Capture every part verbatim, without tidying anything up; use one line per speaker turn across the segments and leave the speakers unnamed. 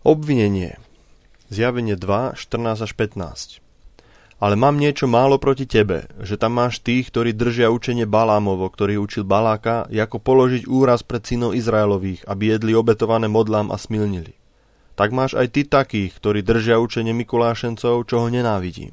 Obvinenie. Zjavenie dva, štrnásť až pätnásť. Ale mám niečo málo proti tebe, že tam máš tých, ktorí držia učenie Balámovo, ktorý učil Baláka, ako položiť úraz pred synov Izraelových, aby jedli obetované modlám a smilnili. Tak máš aj ty takých, ktorí držia učenie Mikulášencov, čo ho nenávidím.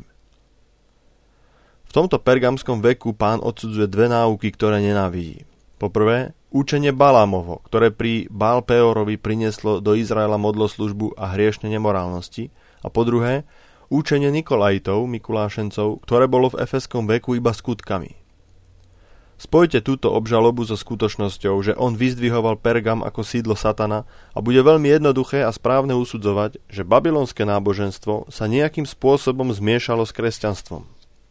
V tomto pergamskom veku Pán odsudzuje dve náuky, ktoré nenávidí. Poprvé, učenie Balámovo, ktoré pri Baal Peorovi prinieslo do Izraela modloslužbu a hriešne nemorálnosti, a po druhé, učenie Nikolajtov, Mikulášencov, ktoré bolo v efeskom veku iba skutkami. Spojte túto obžalobu so skutočnosťou, že on vyzdvihoval Pergam ako sídlo Satana a bude veľmi jednoduché a správne usudzovať, že babylonské náboženstvo sa nejakým spôsobom zmiešalo s kresťanstvom.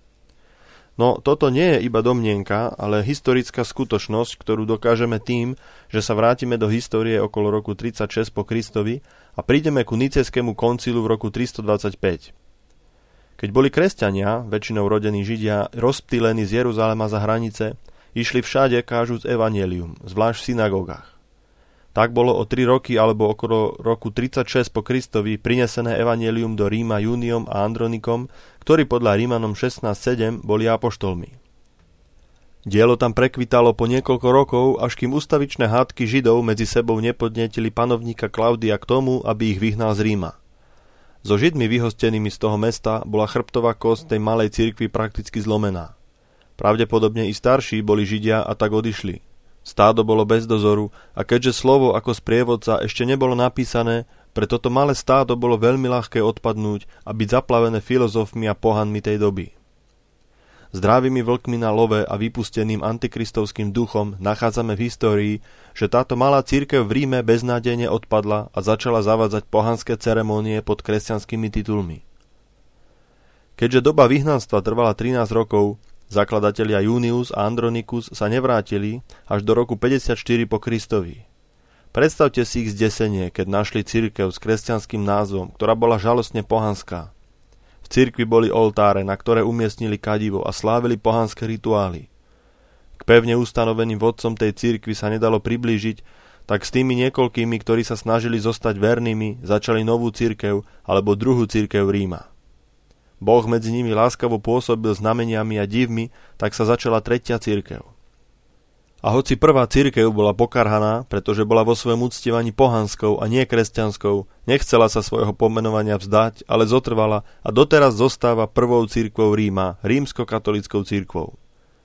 No toto nie je iba domnienka, ale historická skutočnosť, ktorú dokážeme tým, že sa vrátime do histórie okolo roku tridsaťšesť po Kristovi a prídeme ku Nicejskému koncilu v roku tristodvadsaťpäť. Keď boli kresťania, väčšinou rodení Židia, rozptýlení z Jeruzalema za hranice, išli všade kážuc evanjelium, zvlášť v synagógach. Tak bolo o tri roky alebo okolo roku tridsaťšesť po Kristovi prinesené evanjelium do Ríma Júniom a Andronikom, ktorí podľa Rímanom šestnásť sedem boli apoštolmi. Dielo tam prekvitalo po niekoľko rokov, až kým ustavičné hádky Židov medzi sebou nepodnietili panovníka Klaudia k tomu, aby ich vyhnal z Ríma. So Židmi vyhostenými z toho mesta bola chrbtová kosť tej malej cirkvi prakticky zlomená. Pravdepodobne i starší boli Židia a tak odišli. Stádo bolo bez dozoru a keďže slovo ako sprievodca ešte nebolo napísané, pre toto malé stádo bolo veľmi ľahké odpadnúť a byť zaplavené filozofmi a pohanmi tej doby. Zdravými vlkmi na love a vypusteným antikristovským duchom nachádzame v histórii, že táto malá cirkev v Ríme beznádejne odpadla a začala zavádzať pohanské ceremónie pod kresťanskými titulmi. Keďže doba vyhnanstva trvala trinásť rokov, zakladatelia Junius a Andronikus sa nevrátili až do roku päťdesiatštyri po Kristovi. Predstavte si ich zdesenie, keď našli cirkev s kresťanským názvom, ktorá bola žalostne pohanská. V cirkvi boli oltáre, na ktoré umiestnili kadivo a slávili pohanské rituály. K pevne ustanoveným vodcom tej cirkvi sa nedalo priblížiť, tak s tými niekoľkými, ktorí sa snažili zostať vernými, začali novú cirkev alebo druhú cirkev Ríma. Boh medzi nimi láskavo pôsobil znameniami a divmi, tak sa začala tretia cirkev. A hoci prvá cirkev bola pokarhaná, pretože bola vo svojom uctievaní pohanskou a nie kresťanskou, nechcela sa svojho pomenovania vzdať, ale zotrvala a doteraz zostáva prvou cirkvou Ríma, rímskokatolíckou cirkvou.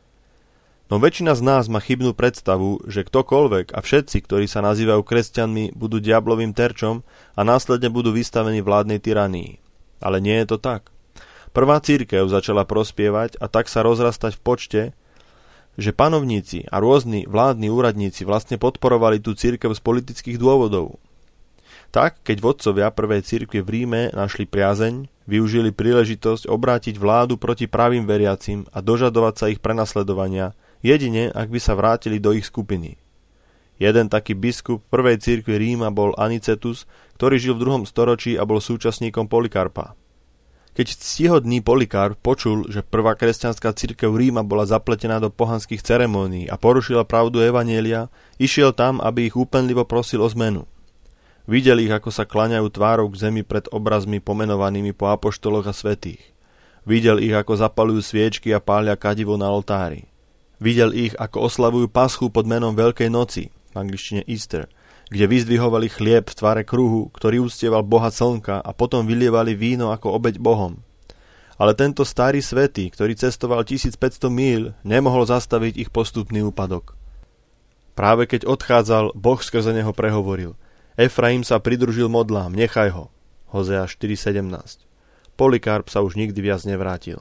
No väčšina z nás má chybnú predstavu, že ktokoľvek a všetci, ktorí sa nazývajú kresťanmi, budú diablovým terčom a následne budú vystavení vládnej tyranii. Ale nie je to tak. Prvá cirkev začala prospievať a tak sa rozrastať v počte, že panovníci a rôzni vládni úradníci vlastne podporovali tú cirkev z politických dôvodov. Tak, keď vodcovia prvej cirkvi v Ríme našli priazeň, využili príležitosť obrátiť vládu proti pravým veriacim a dožadovať sa ich prenasledovania, jedine ak by sa vrátili do ich skupiny. Jeden taký biskup prvej cirkvi Ríma bol Anicetus, ktorý žil v druhom storočí a bol súčasníkom Polikarpa. Keď ctihodný Polikarp počul, že prvá kresťanská cirkev Ríma bola zapletená do pohanských ceremónií a porušila pravdu evanjelia, išiel tam, aby ich úpenlivo prosil o zmenu. Videl ich, ako sa klaňajú tvárou k zemi pred obrazmi pomenovanými po apoštoloch a svätých. Videl ich, ako zapalujú sviečky a pália kadivo na oltári. Videl ich, ako oslavujú paschu pod menom Veľkej noci, v angličtine Easter, kde vyzdvihovali chlieb v tvare kruhu, ktorý uctieval Boha slnka a potom vylievali víno ako obeť Bohom. Ale tento starý svätý, ktorý cestoval tisícpäťsto míľ, nemohol zastaviť ich postupný úpadok. Práve keď odchádzal, Boh skrze neho prehovoril: Efraim sa pridružil modlám, nechaj ho. Hozea štyri sedemnásť. Polikarp sa už nikdy viac nevrátil.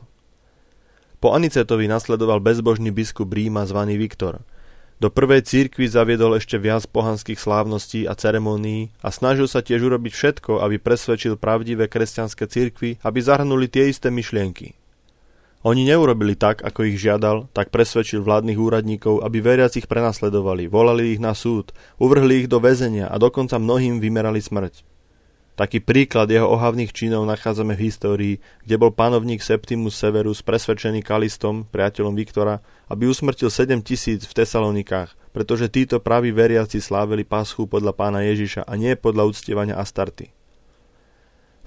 Po Anicetovi nasledoval bezbožný biskup Ríma zvaný Viktor. Do prvej cirkvi zaviedol ešte viac pohanských slávností a ceremónií a snažil sa tiež urobiť všetko, aby presvedčil pravdivé kresťanské cirkvi, aby zahrnuli tie isté myšlienky. Oni neurobili tak, ako ich žiadal, tak presvedčil vládnych úradníkov, aby veriacich prenasledovali, volali ich na súd, uvrhli ich do väzenia a dokonca mnohým vymerali smrť. Taký príklad jeho ohavných činov nachádzame v histórii, kde bol panovník Septimus Severus presvedčený Kalistom, priateľom Viktora, aby usmrtil sedem tisíc v Tesalonikách, pretože títo praví veriaci slávili paschu podľa pána Ježiša a nie podľa uctievania Astarty.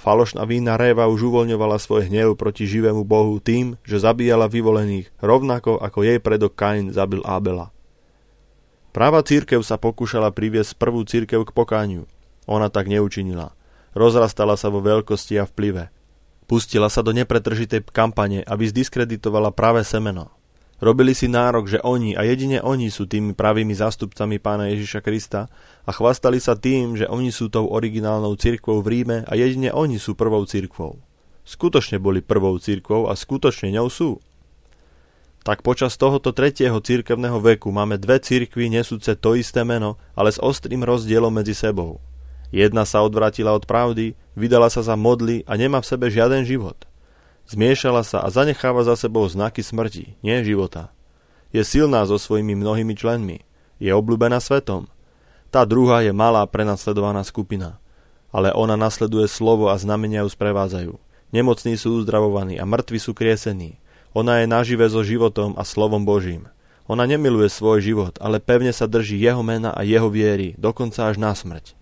Falošná vína réva už uvoľňovala svoj hnev proti živému Bohu tým, že zabíjala vyvolených, rovnako ako jej predok Kain zabil Ábela. Práva cirkev sa pokúšala priviesť prvú cirkev k pokániu. Ona tak neučinila. Rozrastala sa vo veľkosti a vplyve. Pustila sa do nepretržitej kampane, aby zdiskreditovala pravé semeno. Robili si nárok, že oni a jedine oni sú tými pravými zástupcami Pána Ježiša Krista a chvastali sa tým, že oni sú tou originálnou cirkvou v Ríme a jedine oni sú prvou cirkvou. Skutočne boli prvou cirkvou a skutočne ňou sú. Tak počas tohoto tretieho cirkevného veku máme dve cirkvy nesúce to isté meno, ale s ostrým rozdielom medzi sebou. Jedna sa odvrátila od pravdy, vydala sa za modly a nemá v sebe žiaden život. Zmiešala sa a zanecháva za sebou znaky smrti, nie života. Je silná so svojimi mnohými členmi. Je obľúbená svetom. Tá druhá je malá prenasledovaná skupina. Ale ona nasleduje slovo a znamenia ju sprevádzajú. Nemocní sú uzdravovaní a mŕtvi sú kriesení. Ona je nažive so životom a slovom Božím. Ona nemiluje svoj život, ale pevne sa drží jeho mena a jeho viery, dokonca až na smrť.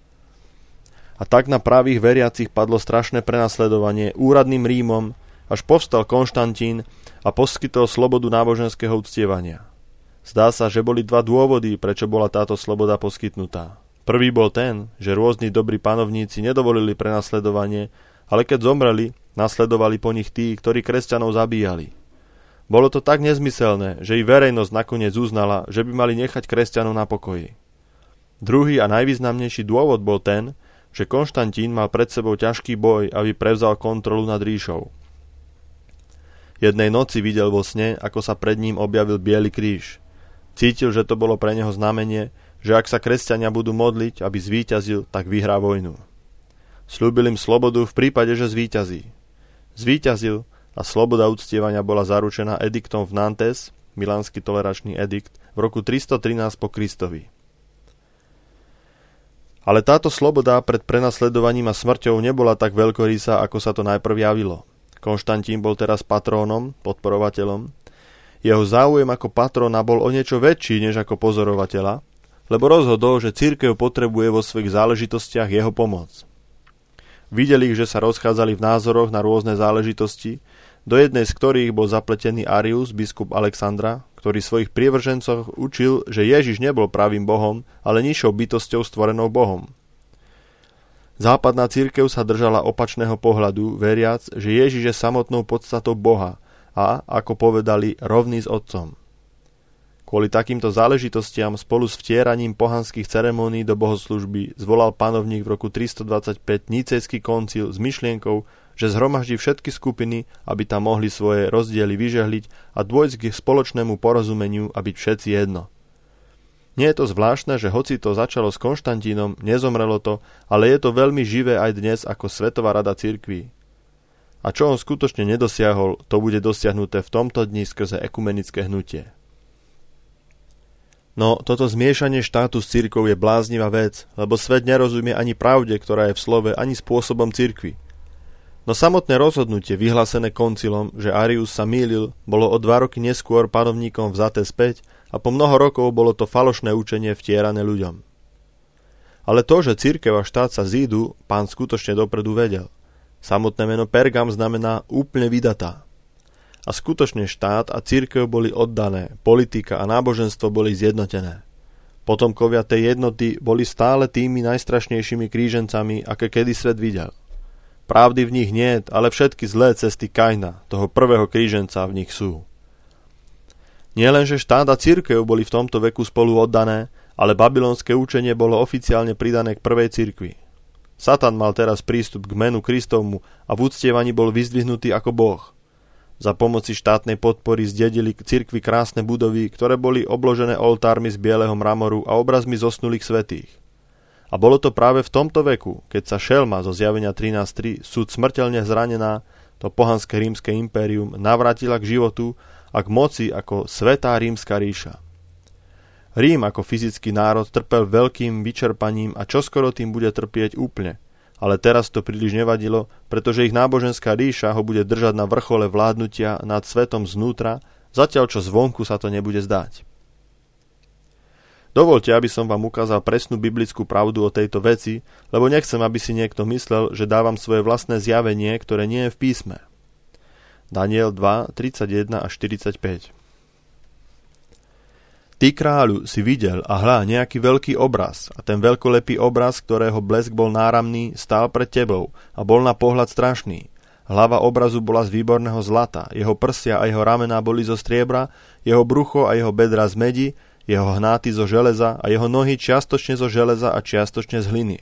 A tak na pravých veriacich padlo strašné prenasledovanie úradným Rímom, až povstal Konštantín a poskytol slobodu náboženského uctievania. Zdá sa, že boli dva dôvody, prečo bola táto sloboda poskytnutá. Prvý bol ten, že rôzni dobrí panovníci nedovolili prenasledovanie, ale keď zomreli, nasledovali po nich tí, ktorí kresťanov zabíjali. Bolo to tak nezmyselné, že i verejnosť nakoniec uznala, že by mali nechať kresťanov na pokoji. Druhý a najvýznamnejší dôvod bol ten, že Konštantín mal pred sebou ťažký boj, aby prevzal kontrolu nad ríšou. Jednej noci videl vo sne, ako sa pred ním objavil biely kríž. Cítil, že to bolo pre neho znamenie, že ak sa kresťania budú modliť, aby zvíťazil, tak vyhrá vojnu. Sľúbil im slobodu v prípade, že zvíťazí. Zvíťazil a sloboda uctievania bola zaručená ediktom v Nantes, milánsky toleračný edikt, v roku tristotrinásť po Kristovi. Ale táto sloboda pred prenasledovaním a smrťou nebola tak veľkorysá, ako sa to najprv javilo. Konštantín bol teraz patrónom, podporovateľom. Jeho záujem ako patróna bol o niečo väčší než ako pozorovateľa, lebo rozhodol, že cirkev potrebuje vo svojich záležitostiach jeho pomoc. Videli, že sa rozchádzali v názoroch na rôzne záležitosti, do jednej z ktorých bol zapletený Arius, biskup Alexandra, ktorý svojich prievržencov učil, že Ježiš nebol pravým Bohom, ale nižšou bytosťou stvorenou Bohom. Západná cirkev sa držala opačného pohľadu, veriac, že Ježiš je samotnou podstatou Boha a, ako povedali, rovný s Otcom. Kvôli takýmto záležitostiam spolu s vtieraním pohanských ceremónií do bohoslužby zvolal panovník v roku tristodvadsaťpäť Nicejský koncil s myšlienkou, že zhromaždí všetky skupiny, aby tam mohli svoje rozdiely vyžehliť a dôjsť k spoločnému porozumeniu a byť všetci jedno. Nie je to zvláštne, že hoci to začalo s Konštantínom, nezomrelo to, ale je to veľmi živé aj dnes ako Svetová rada cirkví. A čo on skutočne nedosiahol, to bude dosiahnuté v tomto dni skrze ekumenické hnutie. No, toto zmiešanie štátu s cirkvou je bláznivá vec, lebo svet nerozumie ani pravde, ktorá je v slove, ani spôsobom cirkvi. No samotné rozhodnutie, vyhlásené koncilom, že Arius sa mýlil, bolo o dva roky neskôr panovníkom vzaté späť a po mnoho rokov bolo to falošné učenie vtierané ľuďom. Ale to, že cirkev a štát sa zídu, pán skutočne dopredu vedel. Samotné meno Pergam znamená úplne vydatá. A skutočne štát a cirkev boli oddané, politika a náboženstvo boli zjednotené. Potomkovia tej jednoty boli stále tými najstrašnejšími krížencami, aké kedy svet videl. Pravdy v nich niet, ale všetky zlé cesty Kaina, toho prvého kríženca, v nich sú. Nielenže štát a cirkev boli v tomto veku spolu oddané, ale babylonské učenie bolo oficiálne pridané k prvej cirkvi. Satan mal teraz prístup k menu Kristovmu a v uctievaní bol vyzdvihnutý ako Boh. Za pomoci štátnej podpory zdedili cirkvi krásne budovy, ktoré boli obložené oltármi z bieleho mramoru a obrazmi zosnulých svätých. A bolo to práve v tomto veku, keď sa šelma zo Zjavenia trinásť tri, súd smrteľne zranená, to pohanské rímske impérium navrátila k životu a k moci ako svätá rímska ríša. Rím ako fyzický národ trpel veľkým vyčerpaním a čoskoro tým bude trpieť úplne, ale teraz to príliš nevadilo, pretože ich náboženská ríša ho bude držať na vrchole vládnutia nad svetom znútra, zatiaľ čo zvonku sa to nebude zdať. Dovoľte, aby som vám ukázal presnú biblickú pravdu o tejto veci, lebo nechcem, aby si niekto myslel, že dávam svoje vlastné zjavenie, ktoré nie je v písme. Daniel dva, tridsaťjeden až štyridsaťpäť. Ty, kráľu, si videl a hľa nejaký veľký obraz, a ten veľkolepý obraz, ktorého blesk bol náramný, stál pred tebou a bol na pohľad strašný. Hlava obrazu bola z výborného zlata, jeho prsia a jeho ramená boli zo striebra, jeho brucho a jeho bedra z medi, jeho hnáty zo železa a jeho nohy čiastočne zo železa a čiastočne z hliny.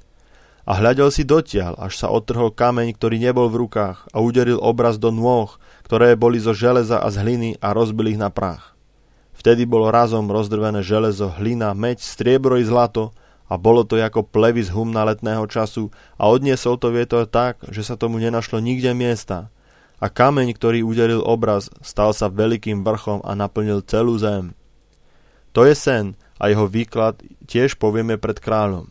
A hľadel si dotiaľ, až sa odtrhol kameň, ktorý nebol v rukách, a uderil obraz do nôh, ktoré boli zo železa a z hliny, a rozbil ich na prach. Vtedy bolo razom rozdrvené železo, hlina, meď, striebro i zlato, a bolo to ako plevy z humna letného času, a odniesol to vietor tak, že sa tomu nenašlo nikde miesta. A kameň, ktorý uderil obraz, stal sa veľkým vrchom a naplnil celú zem. To je sen, a jeho výklad tiež povieme pred kráľom.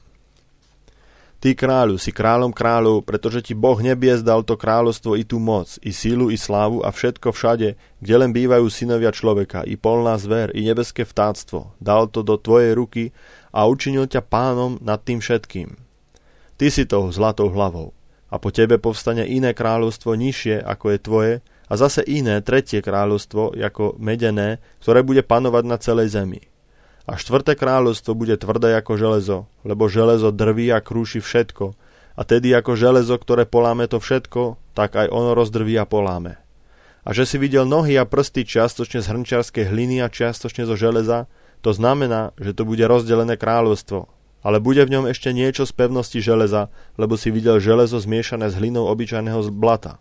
Ty, kráľu, si kráľom kráľov, pretože ti Boh nebies dal to kráľovstvo i tú moc, i sílu, i slávu a všetko všade, kde len bývajú synovia človeka, i polná zver, i nebeské vtáctvo. Dal to do tvojej ruky a učinil ťa pánom nad tým všetkým. Ty si tou zlatou hlavou. A po tebe povstane iné kráľovstvo nižšie, ako je tvoje, a zase iné, tretie kráľovstvo, ako medené, ktoré bude panovať na celej zemi. A štvrté kráľovstvo bude tvrdé ako železo, lebo železo drví a krúši všetko, a tedy ako železo, ktoré poláme to všetko, tak aj ono rozdrví a poláme. A že si videl nohy a prsty čiastočne z hrnčiarskej hliny a čiastočne zo železa, to znamená, že to bude rozdelené kráľovstvo, ale bude v ňom ešte niečo z pevnosti železa, lebo si videl železo zmiešané s hlinou obyčajného blata.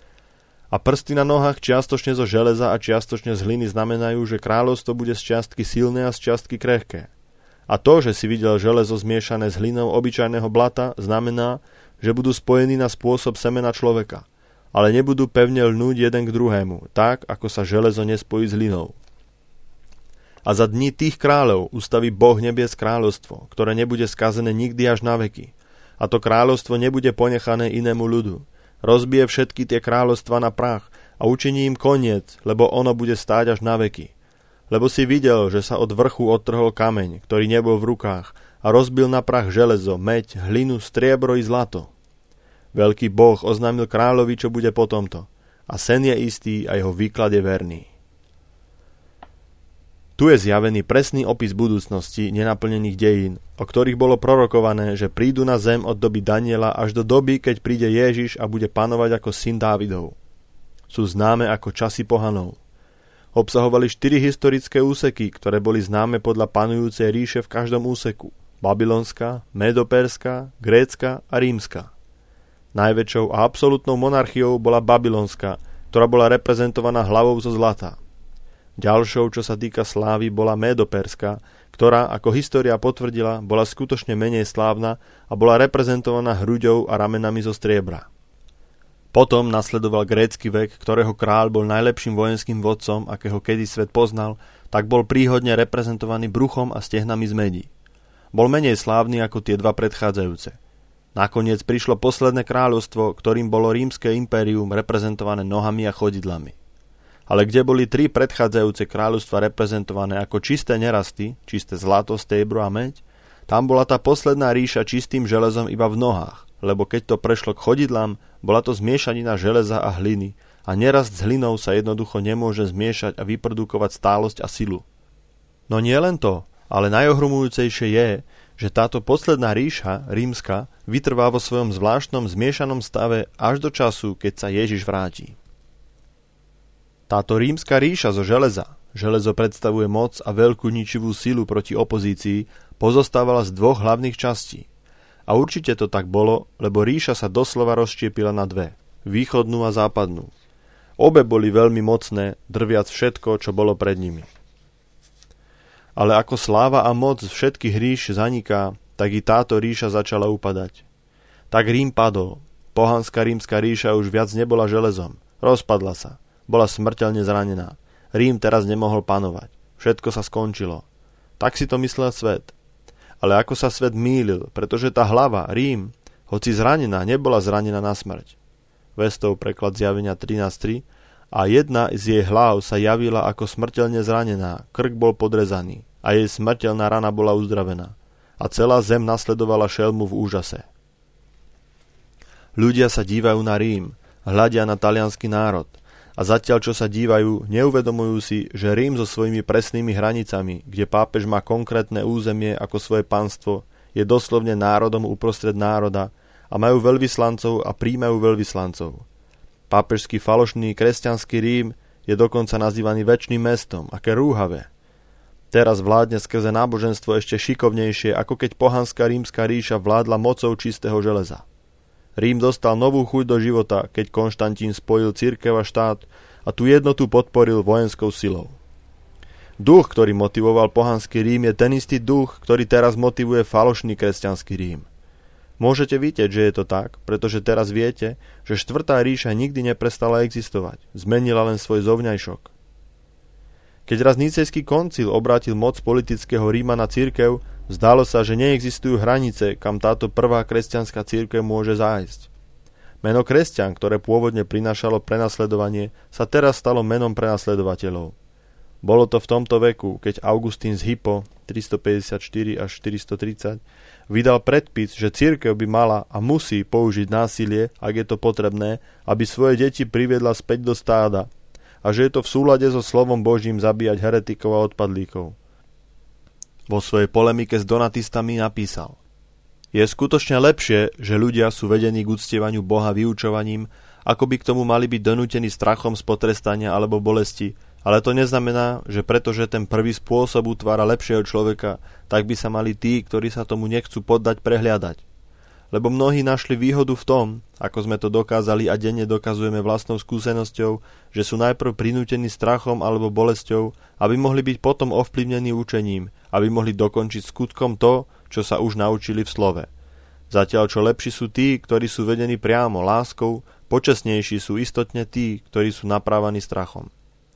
A prsty na nohách čiastočne zo železa a čiastočne z hliny znamenajú, že kráľovstvo bude z čiastky silné a z čiastky krehké. A to, že si videl železo zmiešané s hlinou obyčajného blata, znamená, že budú spojení na spôsob semena človeka, ale nebudú pevne lnúť jeden k druhému, tak, ako sa železo nespojí s hlinou. A za dní tých kráľov ustaví Boh nebies kráľovstvo, ktoré nebude skazené nikdy až na veky. A to kráľovstvo nebude ponechané inému ľudu. Rozbije všetky tie kráľovstva na prach a učiní im koniec, lebo ono bude stáť až na veky. Lebo si videl, že sa od vrchu odtrhol kameň, ktorý nebol v rukách, a rozbil na prach železo, meď, hlinu, striebro i zlato. Veľký Boh oznámil kráľovi, čo bude po tomto. A sen je istý a jeho výklad je verný. Tu je zjavený presný opis budúcnosti nenaplnených dejín, o ktorých bolo prorokované, že prídu na zem od doby Daniela až do doby, keď príde Ježiš a bude panovať ako syn Dávidov. Sú známe ako časy pohanov. Obsahovali štyri historické úseky, ktoré boli známe podľa panujúcej ríše v každom úseku. Babylonská, Medoperská, Grécka a Rímska. Najväčšou a absolútnou monarchiou bola Babylonská, ktorá bola reprezentovaná hlavou zo zlata. Ďalšou, čo sa týka slávy, bola Médoperská, ktorá, ako história potvrdila, bola skutočne menej slávna a bola reprezentovaná hruďou a ramenami zo striebra. Potom nasledoval grécky vek, ktorého kráľ bol najlepším vojenským vodcom, akého kedy svet poznal, tak bol príhodne reprezentovaný bruchom a stehnami z medí. Bol menej slávny ako tie dva predchádzajúce. Nakoniec prišlo posledné kráľovstvo, ktorým bolo rímske impérium reprezentované nohami a chodidlami. Ale kde boli tri predchádzajúce kráľovstva reprezentované ako čisté nerasty, čisté zlato, striebro a meď, tam bola tá posledná ríša čistým železom iba v nohách, lebo keď to prešlo k chodidlám, bola to zmiešanina železa a hliny a nerast s hlinou sa jednoducho nemôže zmiešať a vyprodukovať stálosť a silu. No nie len to, ale najohromujúcejšie je, že táto posledná ríša, rímska, vytrvá vo svojom zvláštnom zmiešanom stave až do času, keď sa Ježiš vráti. Táto rímska ríša zo železa, železo predstavuje moc a veľkú ničivú silu proti opozícii, pozostávala z dvoch hlavných častí. A určite to tak bolo, lebo ríša sa doslova rozštiepila na dve, východnú a západnú. Obe boli veľmi mocné, drviac všetko, čo bolo pred nimi. Ale ako sláva a moc všetkých ríš zaniká, tak i táto ríša začala upadať. Tak Rím padol. Pohanská rímska ríša už viac nebola železom. Rozpadla sa. Bola smrteľne zranená. Rím teraz nemohol panovať. Všetko sa skončilo. Tak si to myslel svet. Ale ako sa svet mýlil, pretože tá hlava, Rím, hoci zranená, nebola zranená na smrť. Vestov preklad Zjavenia trinásť tri, a jedna z jej hlav sa javila ako smrteľne zranená, krk bol podrezaný. a jej smrteľná rana bola uzdravená. A celá zem nasledovala šelmu v úžase. Ľudia sa dívajú na Rím, hľadia na taliansky národ a zatiaľ, čo sa dívajú, neuvedomujú si, že Rím so svojimi presnými hranicami, kde pápež má konkrétne územie ako svoje panstvo, je doslovne národom uprostred národa a majú veľvyslancov a príjmajú veľvyslancov. Pápežský falošný kresťanský Rím je dokonca nazývaný večným mestom, aké rúhavé. Teraz vládne skrze náboženstvo ešte šikovnejšie, ako keď pohanská rímska ríša vládla mocou čistého železa. Rím dostal novú chuť do života, keď Konštantín spojil cirkev a štát a tú jednotu podporil vojenskou silou. Duch, ktorý motivoval pohanský Rím, je ten istý duch, ktorý teraz motivuje falošný kresťanský Rím. Môžete vidieť, že je to tak, pretože teraz viete, že štvrtá ríša nikdy neprestala existovať, zmenila len svoj zovňajšok. Keď raz Nicejský koncil obrátil moc politického Ríma na cirkev, zdalo sa, že neexistujú hranice, kam táto prvá kresťanská cirkev môže zájsť. Meno kresťan, ktoré pôvodne prinášalo prenasledovanie, sa teraz stalo menom prenasledovateľov. Bolo to v tomto veku, keď Augustín z Hippo tristopäťdesiatštyri až štyristotridsať vydal predpis, že cirkev by mala a musí použiť násilie, ak je to potrebné, aby svoje deti priviedla späť do stáda, a že je to v súlade so slovom Božím zabíjať heretikov a odpadlíkov. Vo svojej polemike s donatistami napísal: Je skutočne lepšie, že ľudia sú vedení k uctievaniu Boha vyučovaním, ako by k tomu mali byť donútení strachom z potrestania alebo bolesti, ale to neznamená, že pretože ten prvý spôsob utvára lepšieho človeka, tak by sa mali tí, ktorí sa tomu nechcú poddať, prehliadať. Lebo mnohí našli výhodu v tom, ako sme to dokázali a denne dokazujeme vlastnou skúsenosťou, že sú najprv prinútení strachom alebo bolesťou, aby mohli byť potom ovplyvnení učením, aby mohli dokončiť skutkom to, čo sa už naučili v slove. Zatiaľ čo lepší sú tí, ktorí sú vedení priamo láskou, počestnejší sú istotne tí, ktorí sú naprávaní strachom.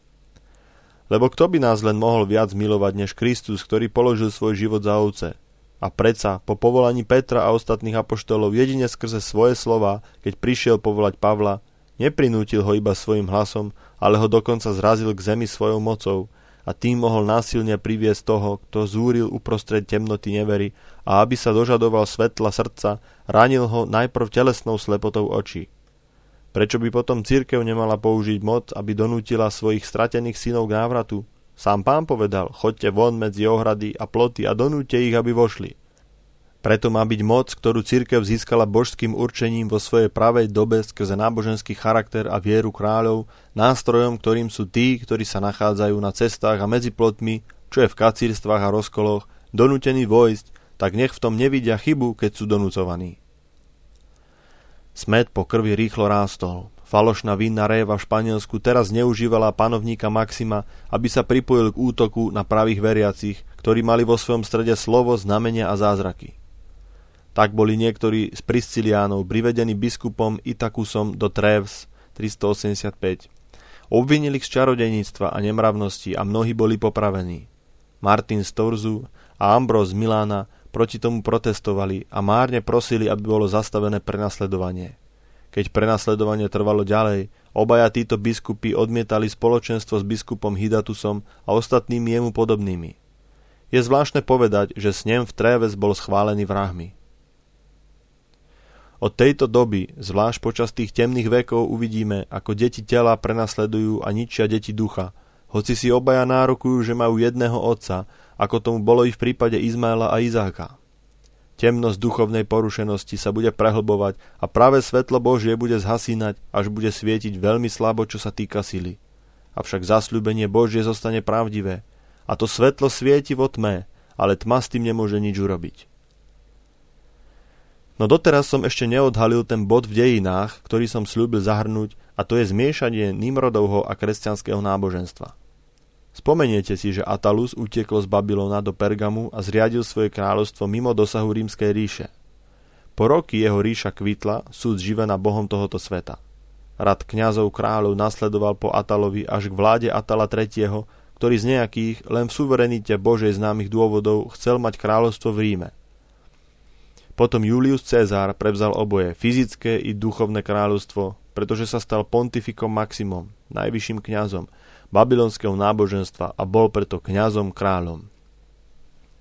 Lebo kto by nás len mohol viac milovať než Kristus, ktorý položil svoj život za ovce? A predsa, po povolaní Petra a ostatných apoštolov jedine skrze svoje slova, keď prišiel povolať Pavla, neprinútil ho iba svojim hlasom, ale ho dokonca zrazil k zemi svojou mocou a tým mohol násilne priviesť toho, kto zúril uprostred temnoty nevery, a aby sa dožadoval svetla srdca, ranil ho najprv telesnou slepotou očí. Prečo by potom cirkev nemala použiť moc, aby donútila svojich stratených synov k návratu? Sám Pán povedal: choďte von medzi ohrady a ploty a donúťte ich, aby vošli. Preto má byť moc, ktorú cirkev získala božským určením vo svojej pravej dobe skrze náboženský charakter a vieru kráľov, nástrojom, ktorým sú tí, ktorí sa nachádzajú na cestách a medzi plotmi, čo je v kacírstvách a rozkoloch, donútení vojsť, tak nech v tom nevidia chybu, keď sú donúcovaní. Smäd po krvi rýchlo rástol. Falošná vinná réva v Španielsku teraz zneužívala panovníka Maxima, aby sa pripojil k útoku na pravých veriacich, ktorí mali vo svojom strede slovo, znamenia a zázraky. Tak boli niektorí z Prisciliánov privedení biskupom Itakusom do Treves tristoosemdesiatpäť. Obvinili ich z čarodejníctva a nemravnosti a mnohí boli popravení. Martin z Torzu a Ambros z Milána proti tomu protestovali a márne prosili, aby bolo zastavené prenasledovanie. Keď prenasledovanie trvalo ďalej, obaja títo biskupy odmietali spoločenstvo s biskupom Hydatusom a ostatnými jemu podobnými. Je zvláštne povedať, že snem v Treves bol schválený vrahmi. Od tejto doby, zvlášť počas tých temných vekov, uvidíme, ako deti tela prenasledujú a ničia deti ducha, hoci si obaja nárokujú, že majú jedného otca, ako tomu bolo i v prípade Izmaela a Izáka. Temnosť duchovnej porušenosti sa bude prehlbovať a práve svetlo Božie bude zhasínať, až bude svietiť veľmi slabo, čo sa týka sily. Avšak zasľúbenie Božie zostane pravdivé. A to svetlo svieti vo tme, ale tma s tým nemôže nič urobiť. No doteraz som ešte neodhalil ten bod v dejinách, ktorý som sľúbil zahrnúť, a to je zmiešanie Nimrodovho a kresťanského náboženstva. Spomeniete si, že Atalus utiekol z Babylona do Pergamu a zriadil svoje kráľovstvo mimo dosahu rímskej ríše. Po roky jeho ríša kvitla, súd živená Bohom tohoto sveta. Rad kňazov kráľov nasledoval po Atalovi až k vláde Atala tretieho, ktorý z nejakých, len v suverenite Božej známych dôvodov chcel mať kráľovstvo v Ríme. Potom Julius Cezár prevzal oboje, fyzické i duchovné kráľovstvo, pretože sa stal pontifikom Maximom, najvyšším kňazom babylonského náboženstva a bol preto kňazom kráľom.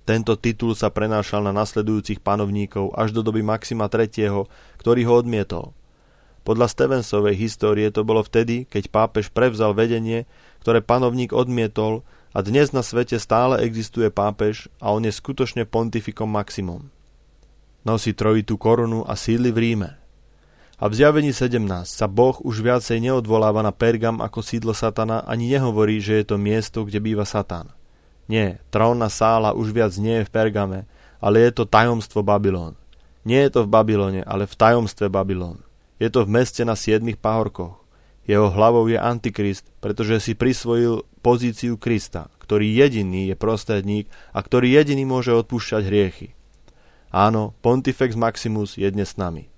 Tento titul sa prenášal na nasledujúcich panovníkov až do doby Maxima tretieho, ktorý ho odmietol. Podľa Stevensovej histórie to bolo vtedy, keď pápež prevzal vedenie, ktoré panovník odmietol, a dnes na svete stále existuje pápež a on je skutočne pontifikom Maximom. Nosí trojitú korunu a sídli v Ríme. A v Zjavení sedemnásť sa Boh už viacej neodvoláva na Pergam ako sídlo Satana, ani nehovorí, že je to miesto, kde býva Satan. Nie, trónna sála už viac nie je v Pergame, ale je to tajomstvo Babylon. Nie je to v Babylone, ale v tajomstve Babylon. Je to v meste na siedmich pahorkoch. Jeho hlavou je Antikrist, pretože si prisvojil pozíciu Krista, ktorý jediný je prostredník a ktorý jediný môže odpúšťať hriechy. Áno, Pontifex Maximus je dnes s nami.